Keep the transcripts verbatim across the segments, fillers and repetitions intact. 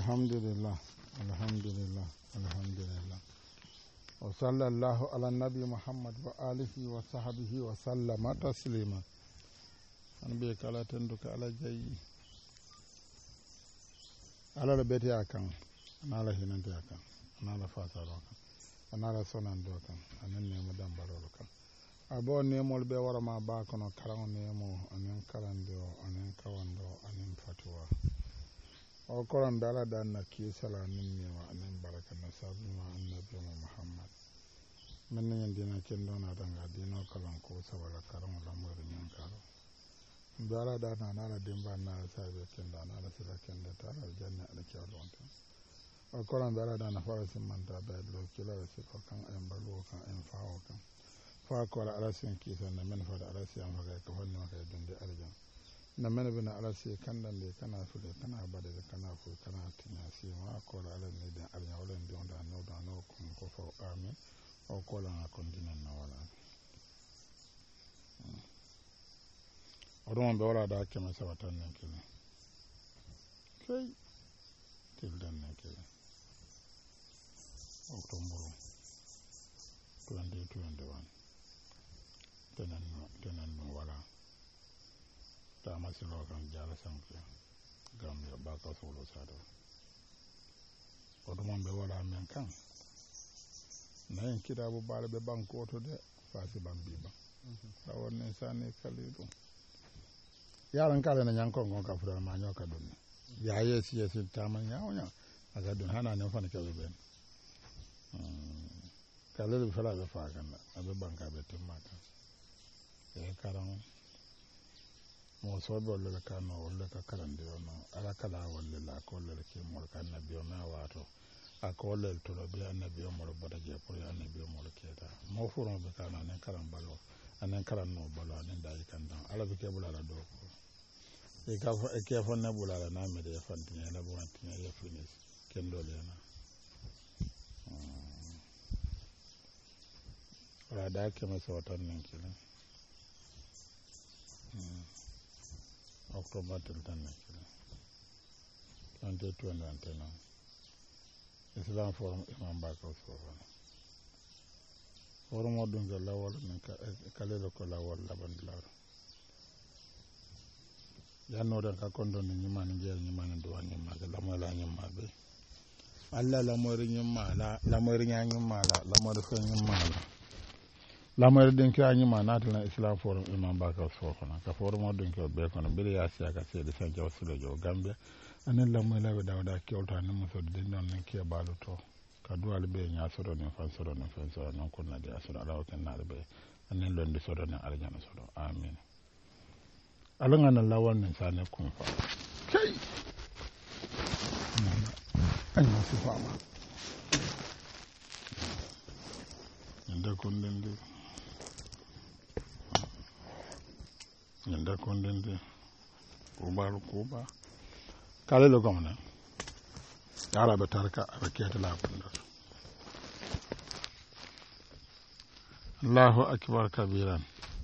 alhamdulillah alhamdulillah alhamdulillah wa sallallahu ala nabi muhammad wa alihi wa sahbihi wa sallama taslima an be kala tenduka ala jayi ala la beti akan ana la hinante akan ana la fasaro kan ana la sonando kan anan ne mo dambaro kan abo ne mol be wara ma ba kono karango ne mo anan karando anan kawando anan fatwa o koran dala dan na kisala nin ne wa anan baraka na sabu ma annabi muhammad men ne dina kendo na danga dino kalan ko sabala karango la mo rin karo dala dan na na dimba na sabe kendo na la sila kendo ta aljanna ala kyawon ta o koran dala dan na fara simanta ba lo kila se ko kan en balu kan en fawo kan fa ko ala sin kisa na men fa ala sin an ga ko honno ka dunde aljanna na men bina ala sin kandan de kana fude kana bade kana fu kana tinya si ma ko ala ne de aljanna wala ndon da no da no ko ko fa amin o ko la na kondinan na wala odon be wala da kema sabatan nan kila kay til dan nan kila octobre twenty twenty-one tenan tenan no wala ta masilo kan jala sanke gambia baka solo sado odon be wala men kan nayin kitabu bala be banko to de fasi bambi ba tawon ne sane kalido yaran kala na nyanko ngon ka fura ma nyoka dun ya yesi yesi tamanya onya aga dun hana ne fana kabe ben kala le fala be fa kan abe banka be tumaka e karam mo so be le ka no le ka karande no ala kala wala la ko le ke mo kan na biyo na wato akole to lo be annabi mo lo boda je ko annabi mo lo keda mo furo be kana ne karam balo anen karam no balo anen dai kan dan ala be ke bulala do ko e ka e ke fo ne bulala na me de fantinya la bo fantinya ya finis ken do le na ala da ke ma so tan nen kila october til tan nen kila twenty twenty-one Islam forum imam baka usofan forum odun ga lawol min ka kalelo ko lawol laban lawol yanno dan ka kondo ni nyima ni jeel nyima ni do nyima ga lamo la nyima be alla la mo ri nyima la la mo ri nyima la la mo do nyima la la mo den ka nyima na tan Islam forum imam baka usofan ka forum odun ko be kono be ya siaka se de san jaw sulo jo gambia anen la mo la be dawda kyolta ni mo so de non ne ke balu to ka duwal be nya so do ne fan so do ne fan so non ko na de asura ala ko na be anen londi so do ne arjana so do amin alanga na lawan ne sa ne kun fa kai ay ma si fama nda kon den de nda kon den de ko balu ko ba kale lo gomna yala be tarka be kete la bunda Allahu akbar kabiran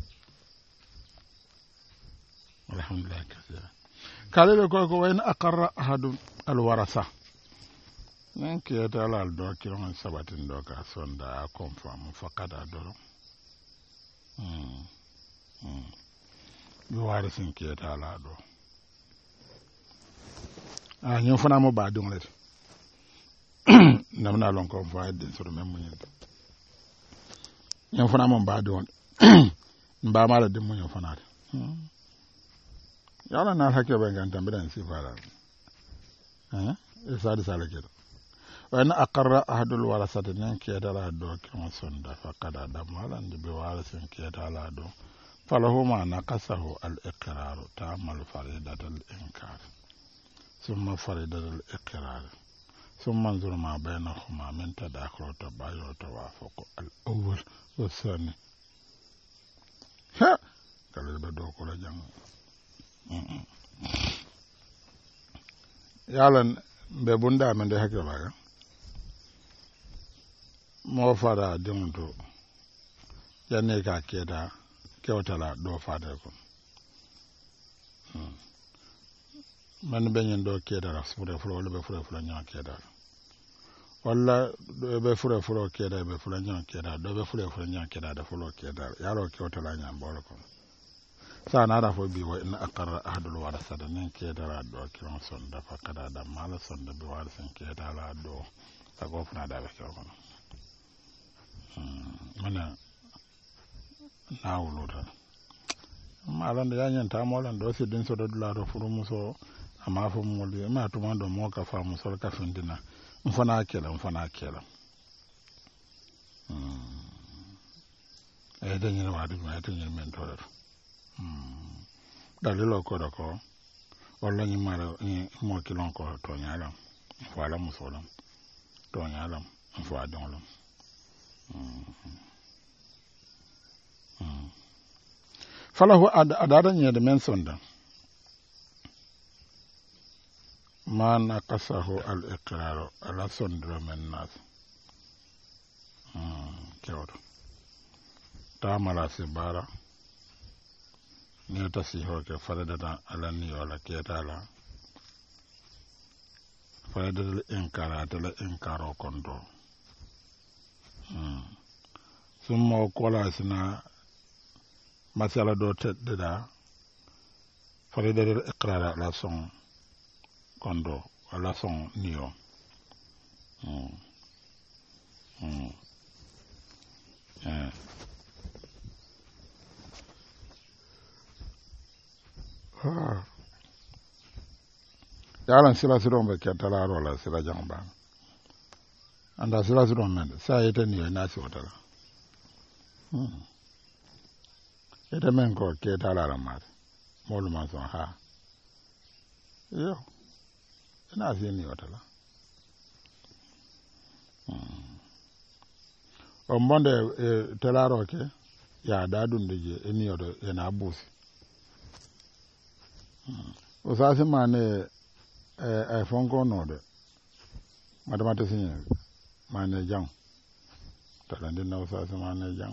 alhamdulillah kaseeran kale lo ko ko wayna aqarra ahadun alwarasa nan kete la do ki on sabatin do ka sonda confirm faqada do hmm hmm yo warisin kete la do ah ñoo fana mo ba dong le nam na lon ko fa den so même muñu ñoo fana mo ba don mba mala dem muñu fana yalla na hakke be ngan tambe dan si fara hein e sadi sala kedo wa na aqarra ahadul warasati nan ke dala do ke mo sonda fa kada dam mala ndi be warasin ke dala do falahu ma naqasahu al iqrar ta'amal faridatul inkar ثم فرد الإقرار ثم انظر ما بينهما من تداخل وتباين وتوافق الأول والثاني ها قال بدو كل جمع يالن ببوندا من ده هكذا بقى mo fara dinto yanne ka keda kewtala do fada ko man be nyen do kedara fure fure wala be fure fure nya kedara walla be fure fure kedara be fure nya kedara do be fure fure nya kedara da fure kedara yaro ke wata la nya mbolo ko sa na da fo bi wa in aqarra ahadul warasada nen kedara do kiran son da fa kada da mala son da bi warasan kedara do ta go funa da be ko mana na wuluta malan da yanyan ta molan do si din so do la do furu muso ama fo mo le ma to mando mo ka fa muso ka findina mfana kela mfana kela mm e de ni wa du ma te ni men to mm dalilo ko do ko wala ni mara ni mo kilon ko to nyala wala muso lam to nyala fo adon lam falahu adada nyede men sonda ma naqasahu al iqrar ala sondra men nas kewdo tamala sibara ni tasiho ke faradata ala ni wala ketala faradata inkarata la inkaro kondo summa kola sina masala do tedde da farida do iqrara la son kondo la son niyo mm mm eh ha yalan sila silo mbe ketala rola sila jamba anda sila silo men sa yete niyo na si wotala hmm ita men ko ke tala ramat molu man son ha yo ina fi ni wotala mm o monde e telaro ke ya dadun de je eni yodo ena busi mm o sa se mane e e fonko no de madamata sinye mane jang talande na o sa se mane jang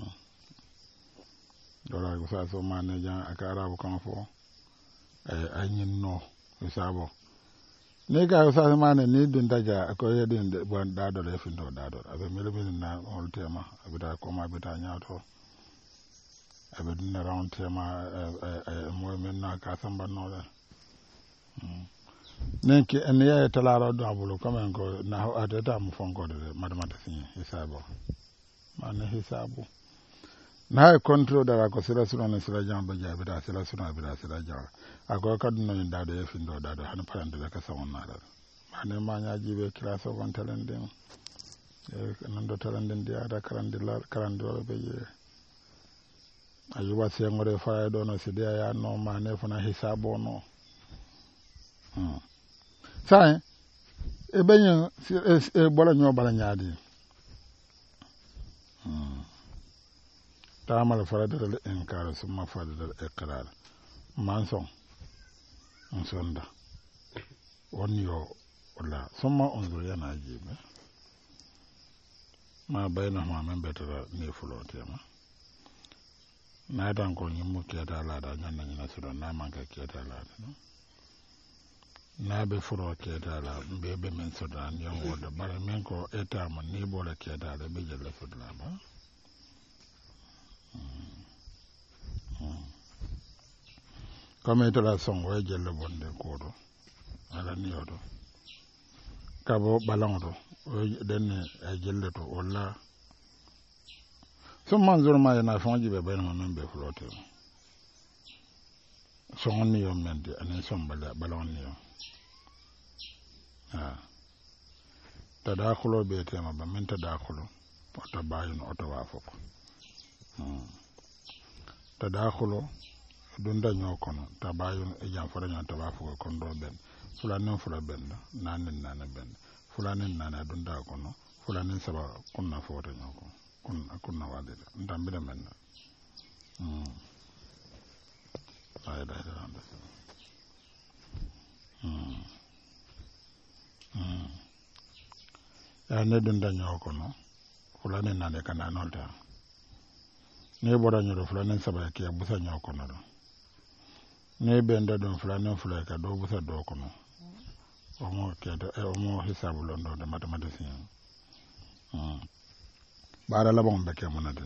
dola ko sa so mane jan akara bu kan fo eh anyin no isabo ne ga sa so mane ni din daga ko yedin de bon da do le findo da do abe mele mele na ol tema abe da ko ma be ta nyaato abe din na round tema eh mo men na ka samba no le ne ke en ya talaro do abulo comme ko na adata mu fonko de madamata sin isabo mane hisabu na control da ko sira sura na sira jamba jabe da sira sura bi da sira jawa ago ka dun no da da yefin do da da han parande da ka sawon na da mane ma nya jibe kila so gon talenden e nan do talenden dia da karande la karande do be je ayuba se ngore fa do no sidia ya no mane funa hisabo no hmm sai e benyo e bola nyo bala nyaadi hmm تعمل فرادة الإنكار ثم فرادة الإقرار مانسون انسوندا ونيو ولا ثم انظر ينا جيب ما بينهما من بيتر نيفلو تيما نادان كو نيمو كيتا لادا نانا نينا سورا نامان كيتا لادا نابي فرو كيتا لا بيبي من سورا نيوم ودا بار من كو اتا من نيبو لا كيتا لا بيجل سورا با comme ito la son way jelle bonde kodo ala niyodo kabo balangdo den ay jelle to wala so manzur ma yana fonji be ben non be flotte son niyo mende anen son bala balon niyo ah tadakhulo be tema ba men tadakhulo to bayun oto wa foko hmm tadakhulo dunda nyokono tabayun e jam fara nyon tabafu ko ndo ben fulani fula ben nanen nana ben fulani nana dunda kono fulani saba kunna foto nyoko kun kunna wade ndambira men mm ay da da anda mm mm ya ne dunda nyokono fulani nana kana nolta ne boda nyoro fulani saba ke busa nyokono do ne benda don fula ne fula ka do busa do kono o mo kedo e o mo hisabu londo de mathématicien hmm bara la bon beke monade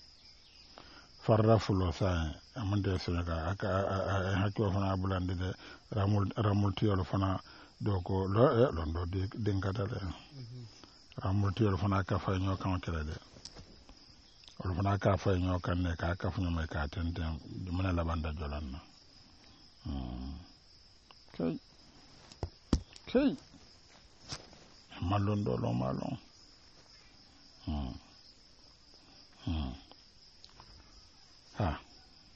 farra fulo sa amande so ka aka hakko fana bulande de ramul ramul tiyolo fana do ko lo e londo de denkata de ramul tiyolo fana ka fa nyo kan kele de o fana ka fa nyo kan ne ka ka fu me ka tenten mona la banda jolanna hmm kay kay malon do lo malon hmm hmm ha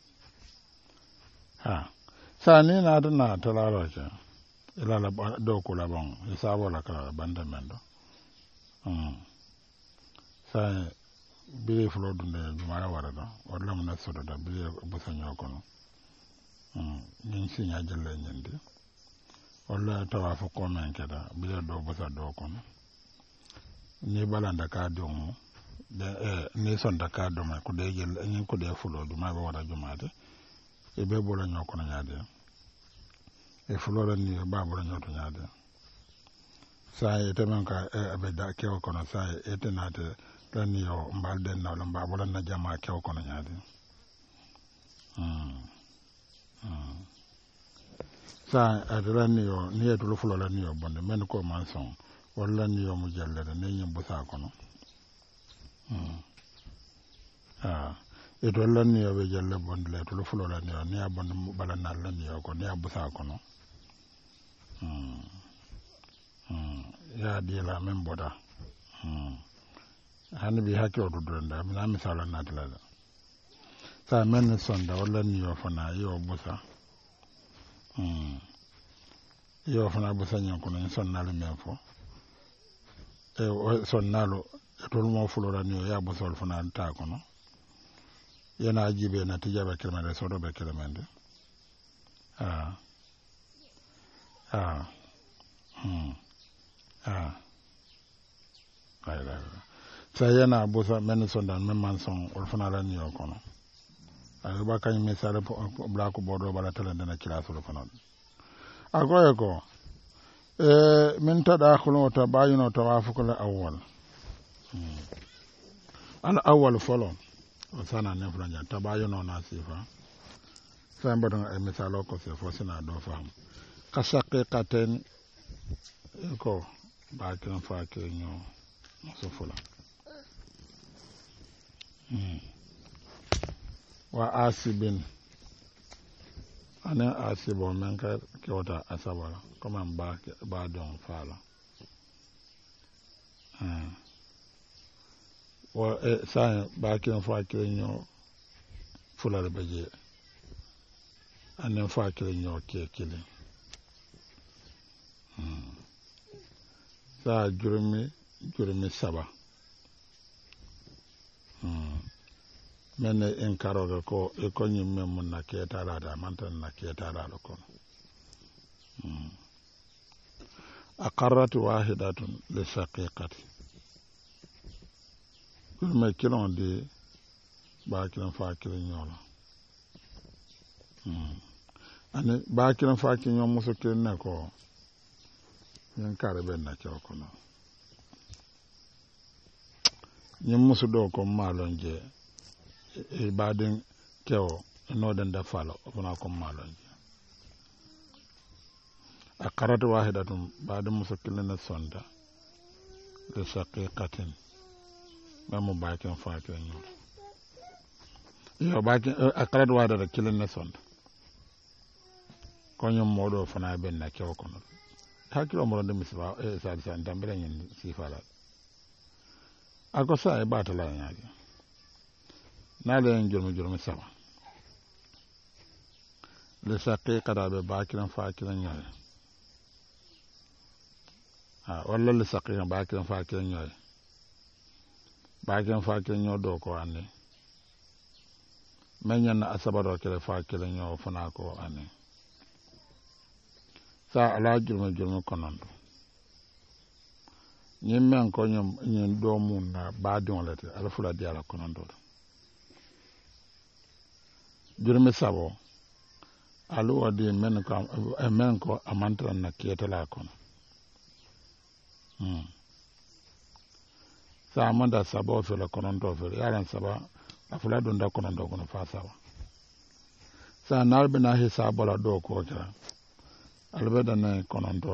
ha sani na da na talaro ke ila la do ko la bon hisabo la kala banda mendo hmm sai bile flo dunde jumara warada wala mun sodo da bile busanyo kono hmm min sinya jelle nyende wala tawafu ko men keda bile do busa do kono ni balanda ka do mo de eh ni sonda ka do ma ko de jel nyin ko de fulo du ma ba wada jumaade e be bola nyoko na nyaade e fulo la ni ba bola nyoto nyaade sai te man ka e be da ke ko na sai e te na te la ni yo mbal den na ba bola na jama ke ko na nyaade hmm hmm sai adala ni yo ni e to fulo la ni yo bonde men ko man son wala ni yo mu jelle de ni nyim busa kono hmm ah e to la ni yo be jelle bonde le to fulo la ni yo ni abonde bala na la ni yo ko ni abusa kono hmm hmm ya di la men boda hmm hani bi hakko do donda mi na misala na tala sa men sonda wala ni yo fana yo busa hmm yo fana busa nyon kono sonna le men fo e sonnalo to mo fulora ni ya busol fana ta kono yana jibe na tijaba kelmande sodo be kelmande ah ah hmm ah kayla sa yana busa men sondan men man son ol fana la ni kono ay ba kany misale bla ko bodo bala tele dana kilaso lo fana agoye ko e min tadakhulu ta bayino tawafukul awwal al awwal folo sana ne fulanya tabayino na sifa samba don e misalo ko se fo sina do fam kasaqiqaten ko ba kan fa ke nyo so fola hmm wa asibin ana asibo men ka kewta asabara comme ba ba don fala hmm wa e sa ba kin fa ke nyo fulal baje anen fa ke nyo ke kile hmm sa jurmi jurmi saba hmm men en karoga ko e ko nyim men mun na keta la da mantan na keta la ko hmm aqarrat wahidatun li shaqiqati kul me kilon de ba kilon fa kilon yola hmm ane ba kilon fa kilon muso kilon na ko en kare ben na ko no nyim muso do ko malonje e baden kewo no den da falo fona ko malon aqarrat wahidatun baden musakkilin na sonda le shaqiqatin mamu bakin fakin yo yo bakin aqarrat wahidatun kilin na sonda ko nyum modo fona ben na kewo kono hakilo mo de misba e sa sa ndambere nyin sifala akosa e batala nyaade nale en jurmi jurmi saba le saqqi qadabe bakiran fakiran nyaay ah walla le saqqi bakiran fakiran nyaay bakiran fakiran nyo do ko anne menyan asabaro kele fakiran nyo fana ko anne sa ala jurmi jurmi konondo nyimmen ko nyum nyen do mun na baadon lete ala fula di ala konondo jurmi sabo alu wadi men ko men ko amantra na kiyetala kono hmm sa amanda sabo fela kono ndo fela yaran saba afula don da kono ndo kono fa saba sa narbe na hisabo la do ko kira albeda na kono ndo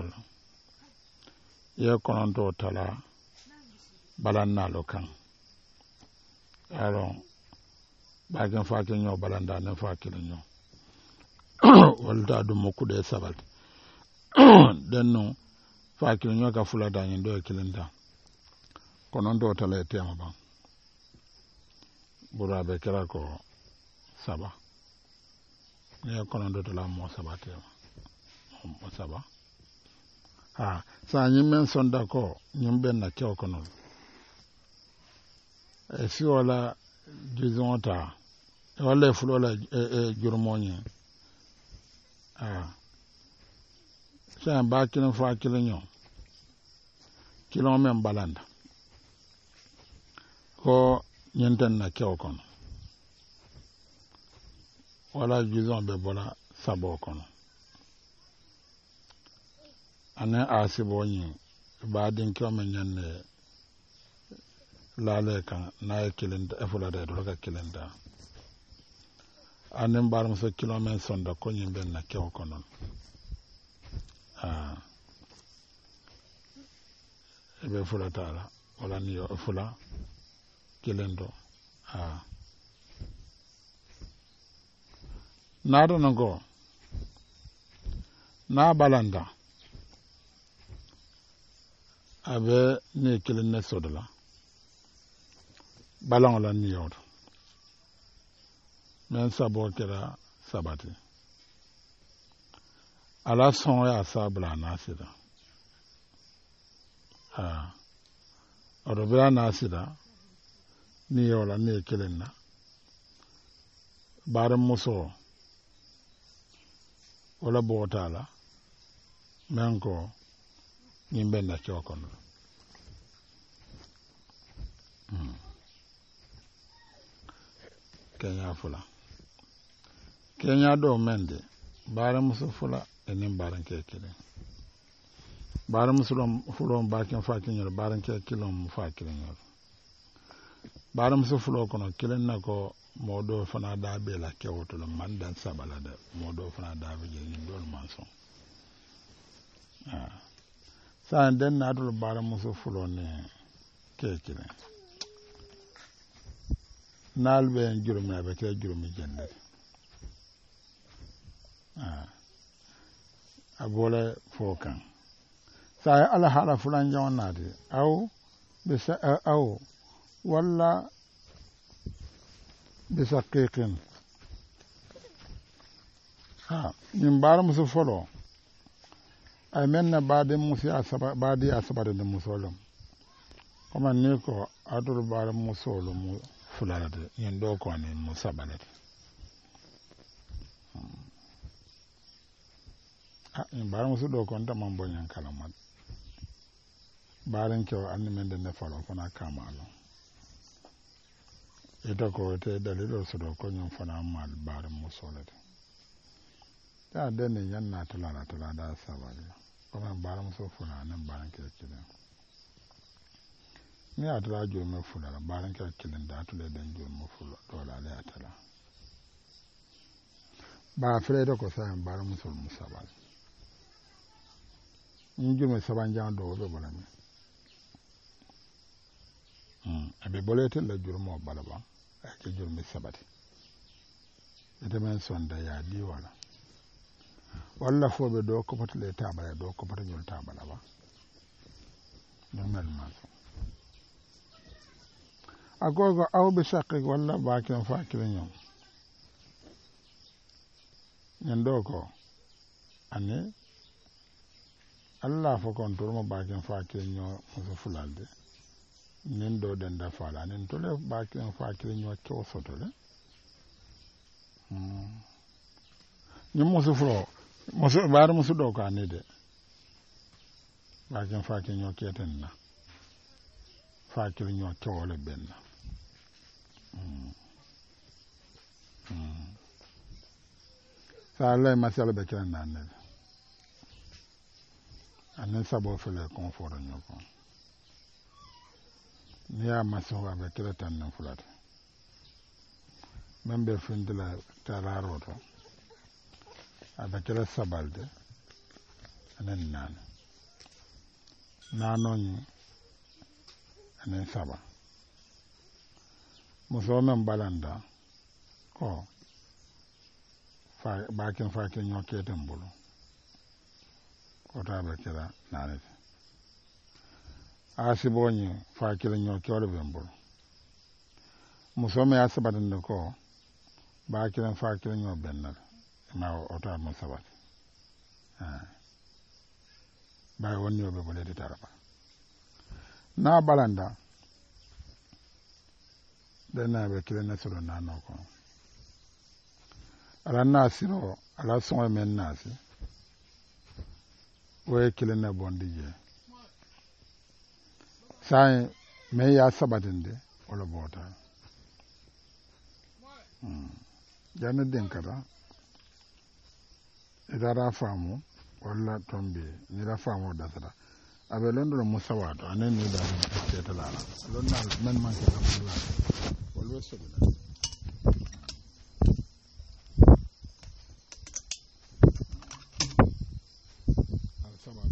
ye kono ndo tala balanna lo kan aro bagen fa ke nyo balanda na fa ke nyo walta dum mo kude sabal denno fa ke nyo ka fula da nyi do kilinda kono ndo tala tema ba bura be kira ko saba ne kono ndo tala mo saba tema mo saba ha sa nyi men sonda ko nyimbe na kyo kono e si wala jizonta wala fulola e jurmonyi ah sa ba kilin fa kilin yo kilon men balanda ko nyenten na kyo kono wala jizon be bola sabo kono ane asibo nyi ba din kyo men nyanne lale kan na kilinda efula de do ka kilinda anen barum so kilomen sonda ko nyimbe na kew konon ah ebe fula tala wala ni fula kilendo ah nado nango na balanda abe ni kilinne sodala balang la ni yor men sabo kera sabati ala son ya sabla nasida ah orobra nasida ni yola ni kelenna baram muso wala botala men ko nimbe na chokono hmm Kenya fula Kenya do mende bare musu fula enin baran ke kile bare musu dum fulon bakin fakin yor baran ke kilon mu fakin yor bare musu fulo kono kilen nako modo fana da be la kewoto lo mandan sabala da modo fana da be jeni dol manso ah sa den na dul bare musu fulo ne ke kile nalbe en jurumi abe ke jurumi jende ah abole fokan sa ala hala fulan jonnade aw bisa aw walla bisa kekin ha min bar musu folo ay menna baade musu asaba baadi asaba de musolum kuma ne ko adur bar musolum mu fulalade yen do ko ne musabalade ah in bar musu do ko ndam mo nyan kala mat baran ko anni men de ne falo kona kamalo ita ko te dalilo su do ko nyum fana mal bar musolade ta de ne yan na tala tala da sabali kuma bar musu funa nan baran ke kile ni atala jo me fula la baran ke kilin da tule den jo me fula do la le atala ba fere do ko sa bar musul musabal ni jo me saban jan do be bola me hmm abe bolete la jurmo balaba ke jurmi sabati ite men sonda ya di wala walla fobe do ko patale tabale do ko patale nyol tabala ba normal ma agogo aw be sakki walla ba ken fakire nyom nyando ko ane Allah fo kon turmo ba ken fakire nyo so fulalde nin do den da fala nin to le ba ken fakire nyo to sotole hmm nyum mo so fro mo so bar mo so do ko ane de ba ken fakire nyo keten na fakire nyo to le benna sa Allah masala be kiran nan ne anen sabo fele confort nyoko ni ya maso be kira tan nan fulata membe findila tararo to abe kira sabalde anen nan nanoni anen saba muso men balanda ko fa bakin fakin nyoke tambulu ko ta be kira nanete asibonyi fa kila nyoke wala bembulu muso me asabadande ko ba kila fa kila nyo bennal ma ota mo sabat ah ba wonni obe bolede taraba na balanda dena be kila nasoro nano ko ala nasiro ala songo men nasi we kila na bondije sai me ya sabatinde wala bota hmm jana denkara idara famu wala tombe ni la famu dasara abe londo musawato anen ni da tete la lonna men man ke la always so that al sabar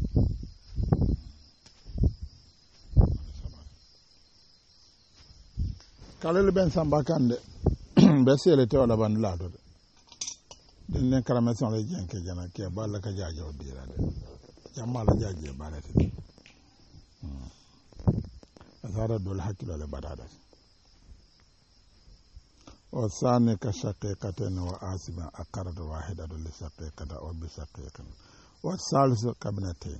kalel ben samba kande be sele te wala ban la do den len karamation le jenke jana ke balla ka jaajo dira de jamala jaaje balete hmm azara dol hakilo le badada o sane ka shaqiqatan wa asiba aqarad wahidatu li shaqiqata wa bi shaqiqan wa salisu kabnatain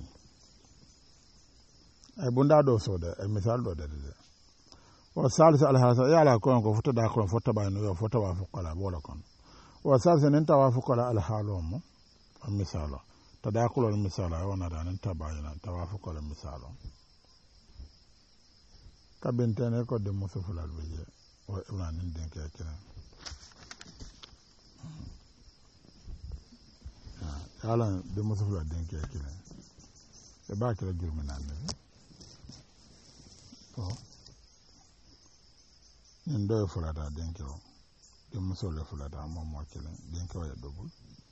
ay bunda do soda ay misal do de de wa salisu al hasa ya la ko ko futa da ko futa ba no futa wa fuqala bola kon wa salisu nen tawafuqala al halum am misalo tadakul al misala wana da nen tabayina tawafuqala misalo kabentene ko de musufulal beje o ibna nin denke kira ala de musufulal denke kira e ba kira jurmi nan ne to nin do fulata denke o de musole fulata mo mo kira denke o ya dobul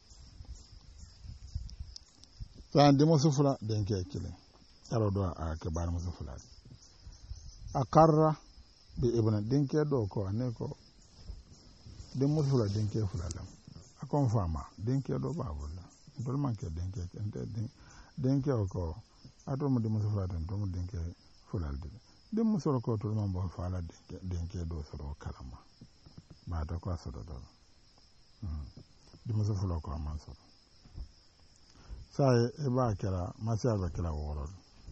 tan de musufula denke kira aro do a ke bar musufulal akarra bi ibna denke do ko ne ko de musula denke fulalam akon fama denke do babulla dol manke denke ente denke ko ato mo de musula den to mo denke fulal de de musula ko to mo bo fala denke denke do soro kalama ba to ko soro do hmm de musula ko man soro sai e ba kala masya ba kala woro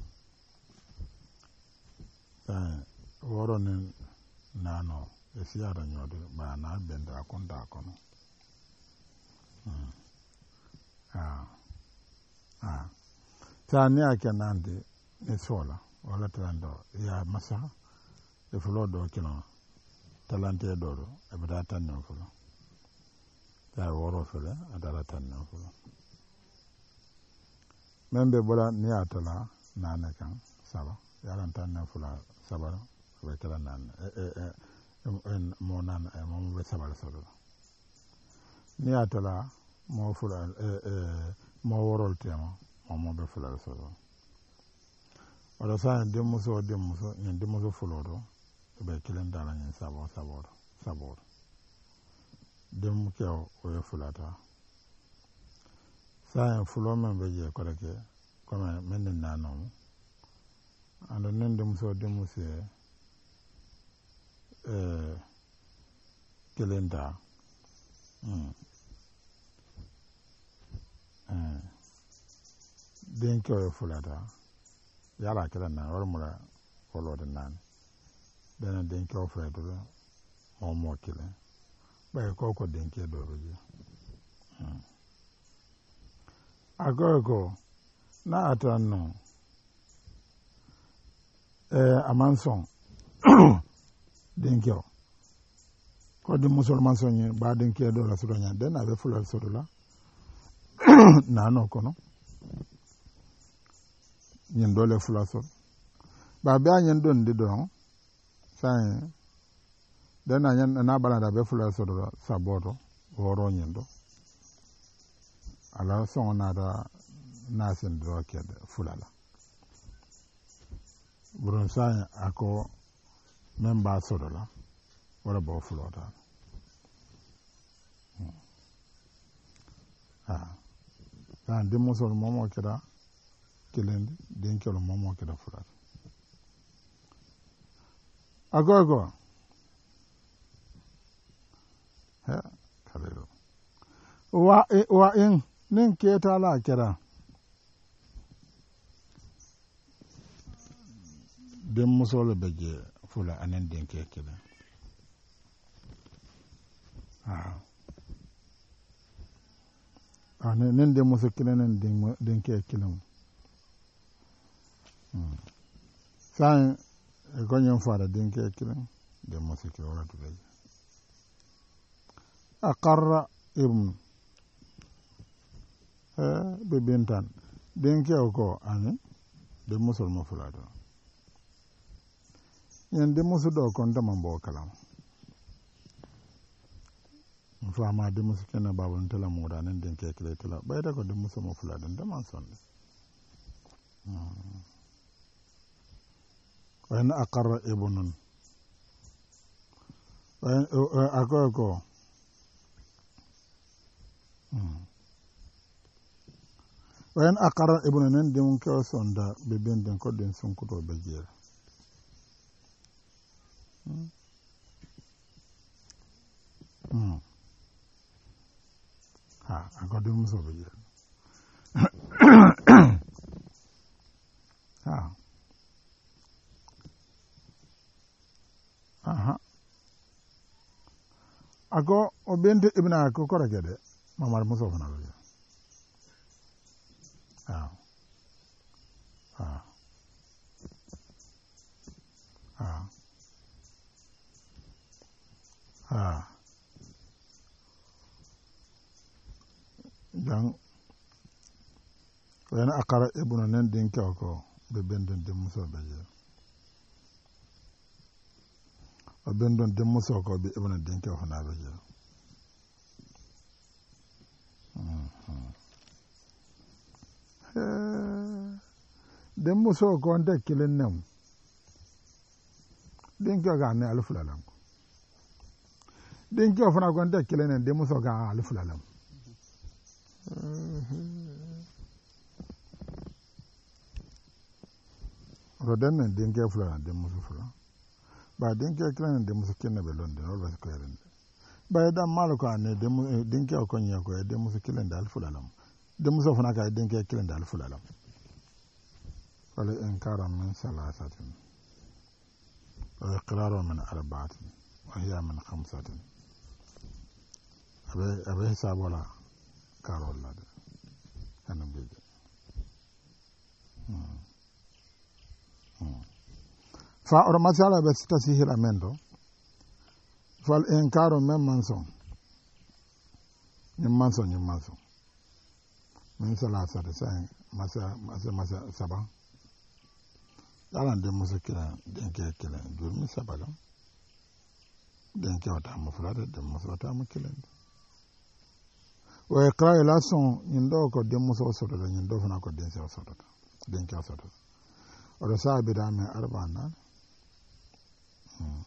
sai woro ni nano e siara nyode ba na benda konda kono hmm ah ah tani ake nande ne sola wala tando ya masa e fulo do kino talante do e bada tanno fulo ta woro fele adala tanno fulo membe bola ni atala nana kan saba yaran tanno fulo saba be kala nan e e mo nan e mo be sabal solo ni atala mo fula e e mo worol tema mo mo be fula solo wala sa de muso de muso ni de muso fulo do be kelen dala ni sabo sabo sabo de mu ke o e fulata sa fulo men be je ko ke comme men nanom ando nen de muso de muso eh kelenda mm eh denke o fulata yala kala na ormula kolo de nan dana denke o fulata mo mo kile ba ko ko denke do roji mm agogo na atanno eh amanson denke ko de musulman sonye ba denke do la sudonya den ave fulal sodola nano kono ñin dole fula sol ba be ñen don di don sai dana ñan na balanda be fula sol saboto woro ñin do ala son na da nasin do kede fula la buron sai ako memba sodo la wala bo fulota ah dan demo sol momo keda kelendi den kelo momo keda fulata ago ago ha kalelo wa wa in nin keta la kera den musole beje fula anen den ke kelen ah ah nen den muso kelen nen den den ke kelen hmm sai e gonyon fara den ke kelen den muso ke wala to beje aqarra ibn eh be bentan den ke ko ani den muso mo fula do ñande musu do kon dama mbo kalam fama de musu kena babon tela moda nan den ke kele tela bayda ko de musu mo fula dan dama sonde wa in aqarra ibnun wa ako ko wa in aqarra ibnun nan de mun ko sonda be ben den ko den sun ko be jere Hmm. Hmm. Ha, ako di muso beje. Ha. Aha. Ako obente ibna ko kora gede. Mamar muso fana beje. Ha. Ha. Ha. Ah, dan wena akara ibnu nen din ko be bendon de muso beje o bendon de muso ko be ibnu din ko hona beje mhm eh de muso ko nde kilen nem din ko ga ne alfulalam den ko fana ko nda kilenen de muso ga alfulalam roden den ke fulana de muso fula ba den ke kilenen de muso kenna be londe no ba ko yeren ba da mal ko ne de den ke ko nya ko de muso kilen dal fulalam de muso fana ka den ke kilen dal fulalam wala in karam min salasatin wa iqraru min arba'atin wa hiya min khamsatin abe abe hisabola karol la de ana bide hmm hmm fa or masala be tasihil amendo fal inkaro mem manson nim manson nim manson min sala sa de sai masa masa masa saba dalan de musakira den ke kila jurmi sabala den ke wata mu fulade den musata mu kilen wa iqra la son nyindo ko den muso soto da nyindo fana ko den so soto den ke soto o do sabi da me arbana hmm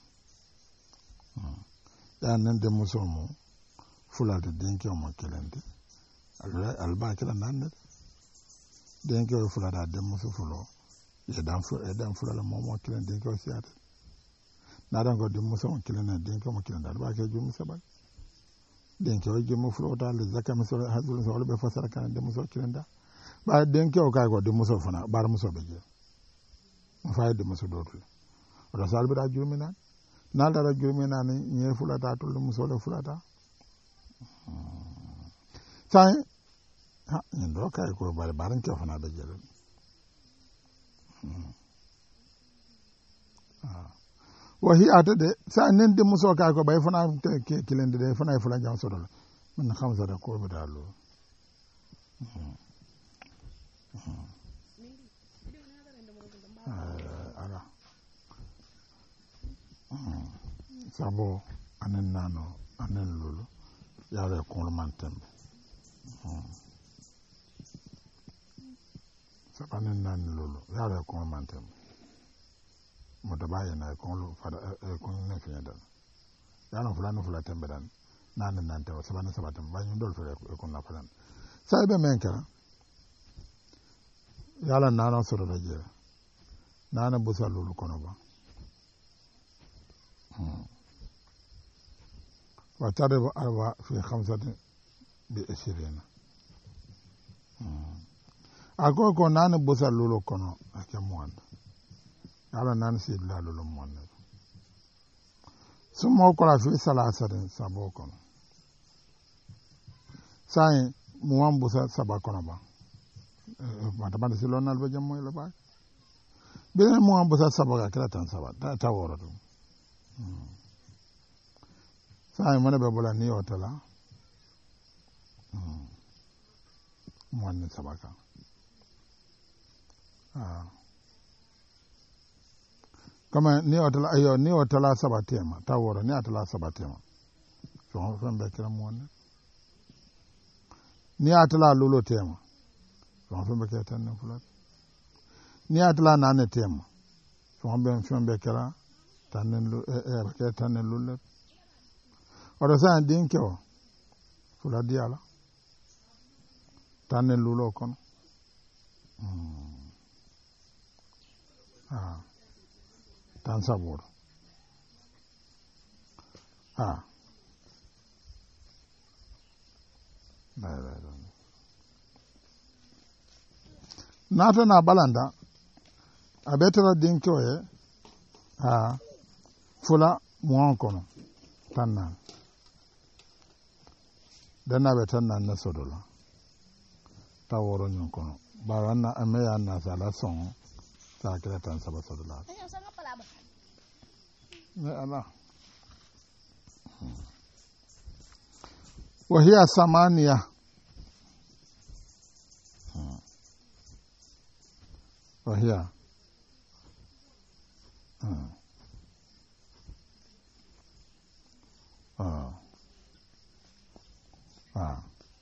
dan nan den muso mu fulade den ke mo kilende alba alba kila nan den ke fulada den muso fulo ye dan fu e dan fulala mo mo kilen den ko siata na dan ko den muso mo kilen den ko mo kilen dal ba ke jum sabal den ko jum fulo dal zakam so hazul so be fasara kan den muso kilen da ba den ko ka ko den muso fana bar muso be je mo fay den muso dotul o sal bi da jumina na dara jumina ni ñe fulata to muso le fulata sai ha ndo kay ko bar baran ke fana be je wahi atade sa nen de muso ka ko bay fana kilende de fana fula jam sodol min khamsa da ko be dalo ala sabo anen nano anen lulu yare konglo mantembe sabo anen nano lulu yare konglo mantembe moto baye na konglo fada konglo ne finya dan yano fulano fula tembe dan nane nante o sabana sabatam banyu dol fere ko na falan sai be menka yala nano soro da jere nana busa lulu kono ba wa taribu arba fi khamsati bi ishirina ako ko nana busa lulu kono ake mwanda yala nana si la lulu mwanda sumo kola fi salasatin sabo kono sai muwan busa saba kono ba mata bada si lonal ba jammo la ba bene muwan busa saba ka kira tan saba ta ta woro to sai mana be bola ni otala muwan ni saba ka ah kama ni otala ayo ni otala saba tema ta woro ni atala saba tema so so be kira muwan ni atala lulo tema so so be kira tan fulat ni atala nane tema so be so be kira tan lu e e be kira tan lulo ora sa din kyo fula diala tan lulo kono mm ah tan sabor ah dai dai dai nata na balanda abetara dinko ye ah fula muon kono tanna dana betanna na sodola taworo nyon kono bawanna ameya na sala son sa kira tan saba sodola ne ala وهي ثمانية وهي آه آه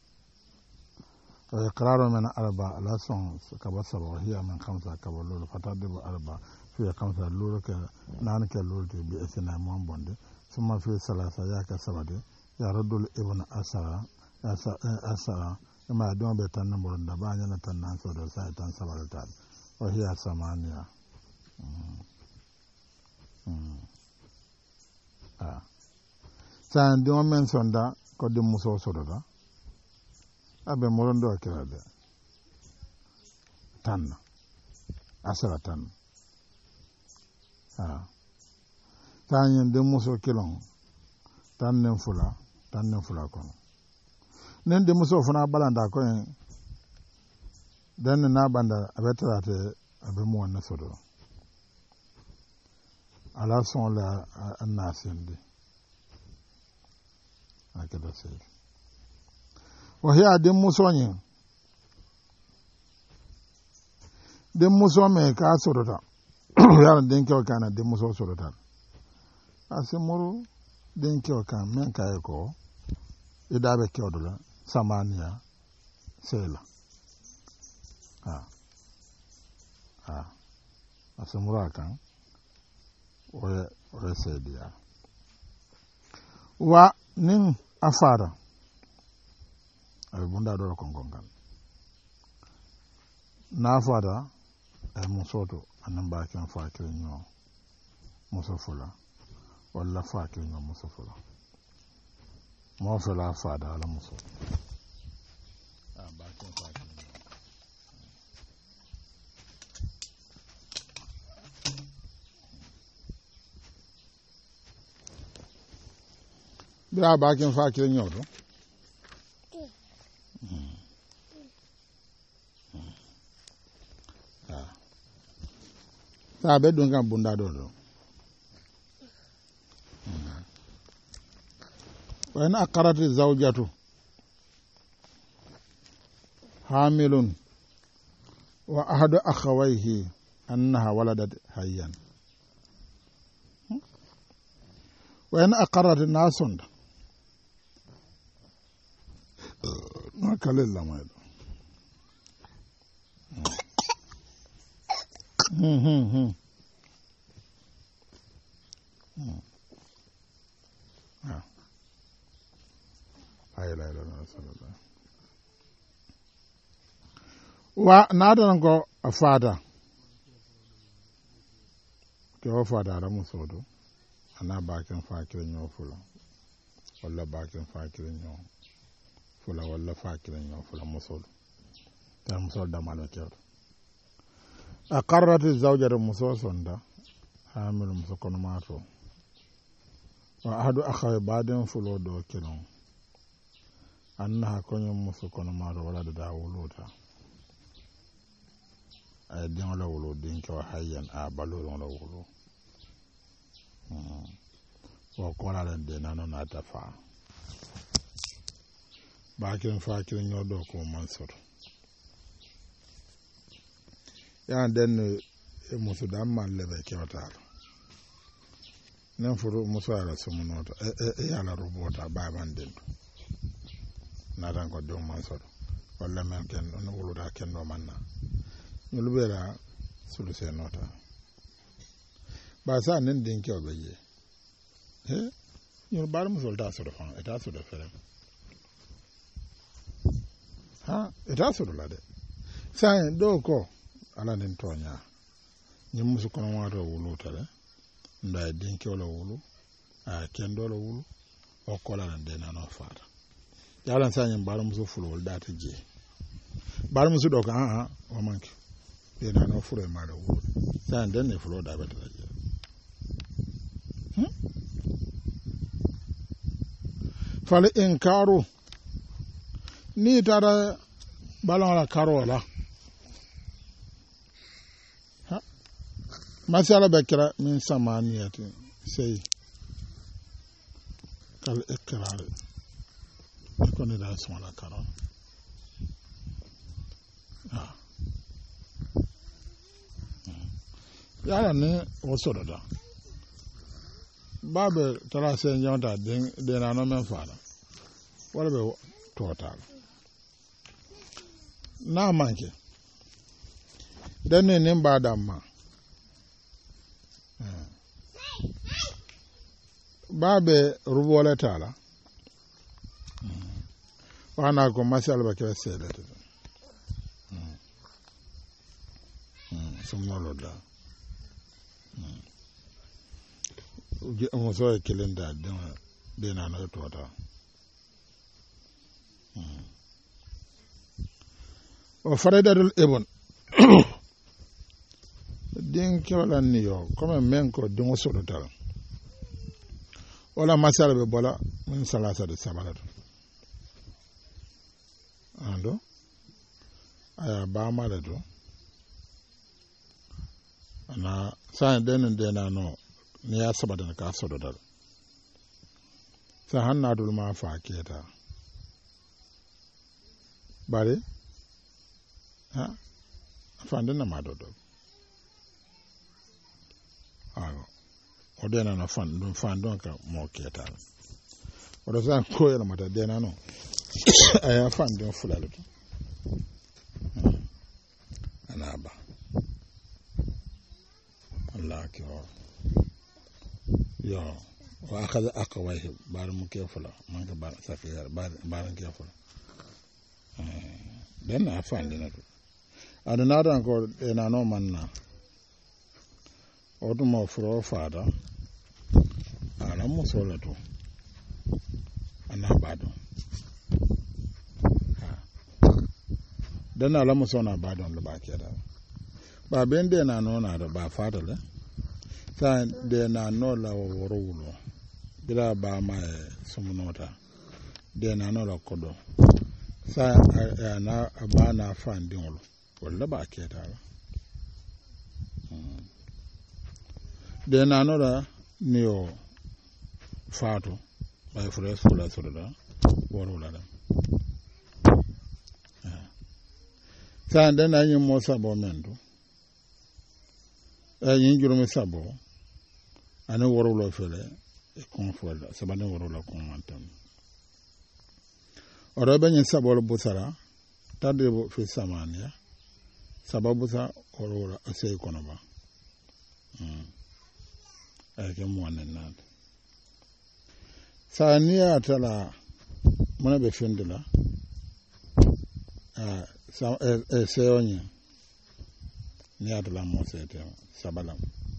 وإقرار من أربعة لا سون كبصر وهي من خمسة كبلول فتدب أربعة في خمسة لول كنان كلول بإثناء مون بوندي ثم في ثلاثة ياك سبعة يرد الابن أسرى أسرى ما دون بيتان نمبر دبانيا نتنان سودو سايتان سبعة وهي ثمانية آه سان دون من سوندا كودي موسو سودو abe morondo akirade tan asara tan ah tanyen de muso kilon tan nen fula tan nen fula kono nen de muso funa balanda ko en den na banda abetrate abe mo na sodo ala son la anasindi akeda sey وهي دم مسوني دم مسومي كاسورتا يار دينكو كان دم مسو سورتا اسمرو دينكو كان من كايكو يدابه كيودلا سامانيا سيلا ها ها اسمرو كان و و سيديا wa nin afara ay bunda do ko gongal na fada ay musoto anan ba kan fa kirinyo musofula walla fa kirinyo musofula mo fela fada ala muso ah ba kan fa kirinyo bra ba kan fa kirinyo do ta be don kan bunda do do wa ina qarati zawjatu hamilun wa ahadu akhawayhi annaha waladat hayyan wa in aqarrat nasun ma kalilla mai hmm hmm hmm hmm ah ay la la sallallahu wa nadan ko afada ke o fada da musodo ana bakin fakirin yo fula walla bakin fakirin yo fula walla fakirin yo fula musodo ta musol da malo ke aqarrat az-zawjatu musosonda hamil musokono mato wa ahadu akhaw baden fulo do kelon annaha konyo musokono mato wala da wuluta ay den la wulu din ko hayyan a baloro la wulu hmm wa kola la de nano na tafa bakin fakirin yo do ko mansur ya den musu dan man lebe kewta nan furu musu ala sumunota e e ala robota baban den na dan ko do mansur walla men ken no wulu da ken do manna ñolu bera sulu se nota ba sa nen din kyo beje he ñolu bar mu solta so fa eta so de fere ha eta so la de sa do ko ala nen tonya ñi musu kono ma do wulu tale nda din kyo la wulu a ken do la wulu o ko la de na no faata yalan sa ñi bar musu fulo data je bar musu do ka ha o manki ina no fure ma da wuri sai dan ne fulo da bata da hmm fal inkaru ni tara balon la karola ha masala bakira min samaniyati sai kal ikrar ko ne da sona karola ah yala ne o soro da babe tara se nyonta den de na no men fara wala be total na manke dan ne nin ba da ma babe rubola tala wana ko masal ba ke sele mm mm sumno da mo so e kelenda de na no tota o faradul ibn din kewala niyo comme men ko dingo so dal wala masala be bola min salasa de sabalat ando aya ba mala do ana sa den den na no ni ya sabata ka so dal sa hanna dul ma fa keta bare ha fande na ma do do awo o de na no fan dum fan don ka mo keta o do sa ko yana mata de na no aya fan don fulalo anaba Allah ki ho yo wa akhadha aqwayhi bar mu kefula man ka bar safiyar bar bar kefula eh den na fande na do aduna dan ko ena no manna o dum furo fada ala musola to ana bado ha dan ala musona bado lo ba keda ba bende na no na da ba fada le sa de na no la woro wulo bila ba ma sumunota de na no la kodo sa na ba na fandi wolo wala ba keda de na no la niyo fato bay fresh fula soda woro la sa den na yin mo sabo mendo e yin jurumi sabo ani worulo fele e konfola sabane worulo konwantam oro be yin sabo busara tade bo fi samania sababu sa worulo asay kono ba mm ay ke mo nan sa niya tala mona be fendula ah sa e seonya niya tala mo sete sabalam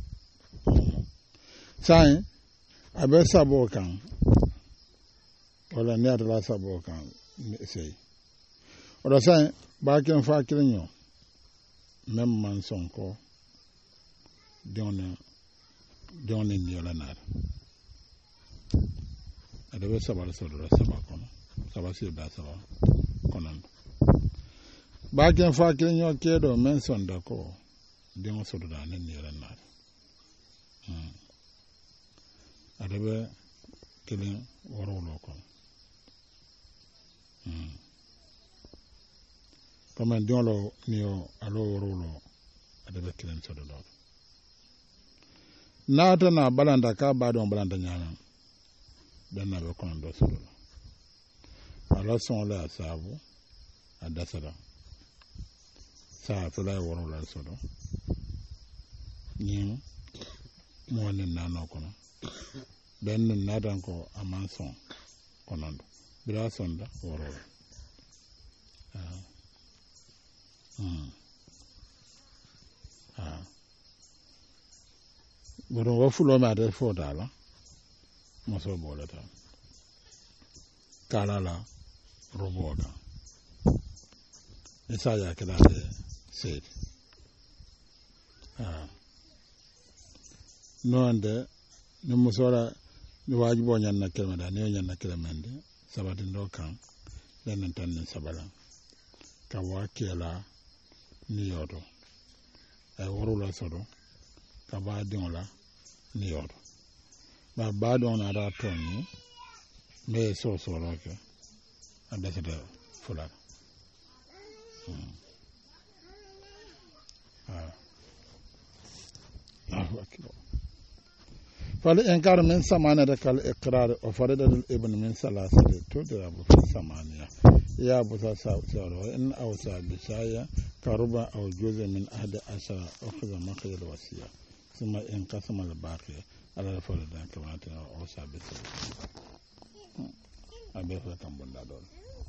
sai abe sabo kan wala niya tala sabo kan sei ora sai ba ken fa kirinyo mem man sonko dona dona ni yola nar adabe sabal sodora saba kono saba si da saba kono ba ken fa kirinyo kedo men sonda ko dona sodora ni yola nar hmm adabe kilin worolo ko hmm comme diolo niyo alo worolo adabe kilin sodora naata na balanda ka ba don balanda nyana ben na be kono do sodora ala son la sabu adasara sa to la worolo sodo ni mo ne nano kono ben na dan ko amanson konondo bila sonda worolo ah hmm ah boro wo fulo ma de fo dala mo so bola ta kala la roboga esa ya kala de said ah no ande no mo sora ni wajibo nyan na kelma da ne nyan na kelma de sabatin do kan den tan ne sabala ka wa kela ni yodo ay worula sodo ka ba diola ni yodo ba ba don na da toni me so so roke anda seda fula hmm ah Allahu akbar fal inkar min samana da kal iqrar wa farida al ibn min salasati tudra bu samaniya ya bu sa sa in awsa bi shaya karuba aw juz'a min ahadi ashara akhadha maqyal wasiya ثم انقسم الباقي على الفرد كما أو ثابت أبي فكم بندا دول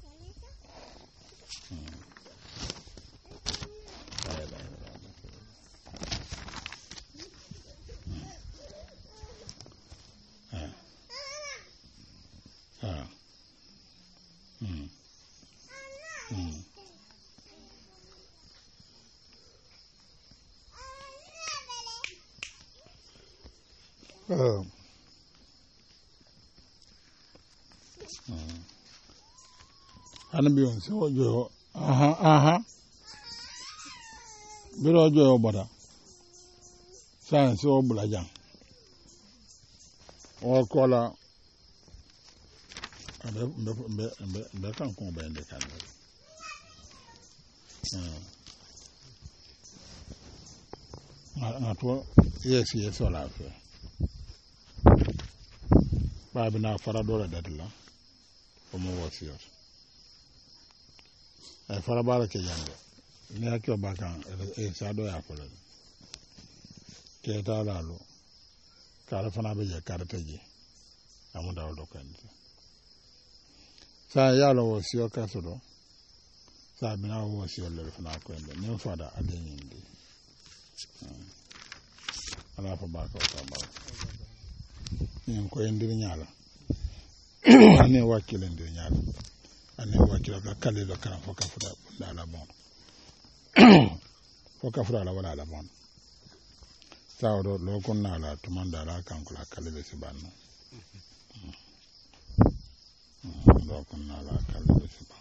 ها ها Uh, ana bi on so jo aha aha biro jo boda san so bula jang o kola abe be be be kan ko be inde kan ah na to yes yes wala fe babu na fara dole da dilla kuma wasiyar ai fara bara ke yande ne yake ba kan eh sado ya fara ke ta lalo kala fana be je karata je amu da do kan sa ya lo wasiyar ka so do sa bina wasiyar le fana ko ende ne fada adin indi ala fa ba ka ta ba ni ko endir nyala ane wakile ndir nyala ane wakile ka kale do kan foka fuda da la bon foka fuda la wala la bon sawdo lo kon na la to man da la kan ko la kale be sibanno lo kon na la kale be siban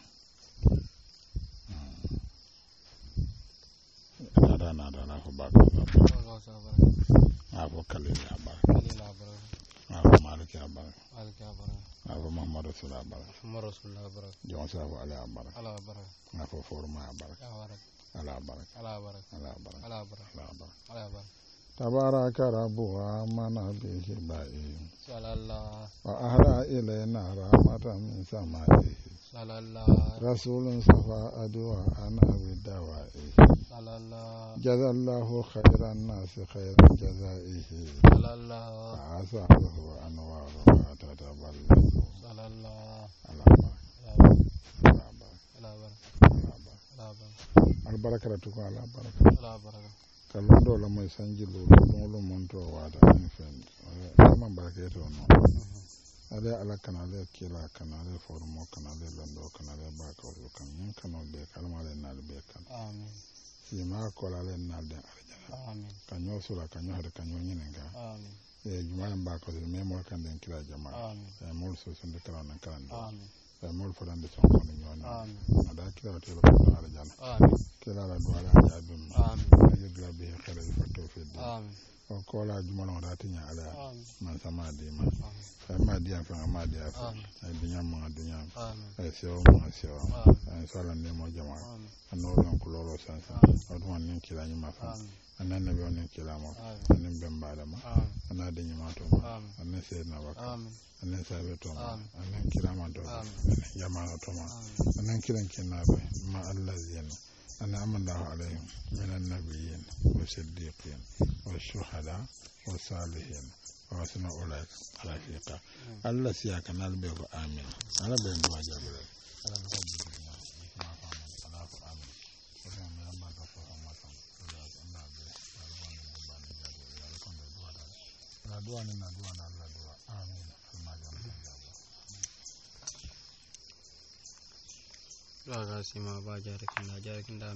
nada nada la ko ba ko a ko kale ya ba afa maliki abarak maliki abarak afa muhammad rasulullah abarak muhammad rasulullah abarak jon safu ala abarak ala abarak afa forma abarak abarak ala abarak ala abarak ala abarak ala abarak ala abarak ala abarak تبارك ربها من به بائي صلى الله وأهدى إلينا رحمة من سمائه صلى الله رسول صفى أدواء أنا بدوائه صلى الله جزى الله خير الناس خير جزائه صلى الله فأصابه أنوارها تتبلد صلى الله على بارك على بارك ala abarak على بارك ala abarak البركة تكون على بارك ala abarak kalondo la moy sanjilo dongolo monto wada en fen sama barketo no ale ala kanale kila kanale formo kanale londo kanale bako kan yin kano be kalmale nal be kan amin sima kola le nal de arjana amin kanyo sura kanyo hada kanyo nyinga amin e jumalan bako de memol kan den kila jamaa amin e mol so sunde kala nan kala amin e mol fodande son ko nyona amin ada kila to la arjana amin kila la duala jabim amin ajudla be khala fatto fi amin o kola jumalon ratinya ala amin man sama di ma amin fa ma di fa ma di fa amin ay dunya ma dunya amin ay sewo ma sewo amin ay sala ne mo jama amin anno don ko lolo sansa aduma nin kila ni ma fa amin anan nabi on kila ma amin anan bembala ma amin anan de nyama to ma amin anan se na waka amin anan sabe to ma amin anan kila ma to amin anan jama to ma amin anan kiran kinabe ma allazina أنا أمن الله عليهم من النبيين والصديقين والشهداء والصالحين وحسن أولئك رفيقا الله سياك نالبه آمين أنا بين دوا جابر أنا بين دوا Terima kasih, ma ba jarikin da jarikin da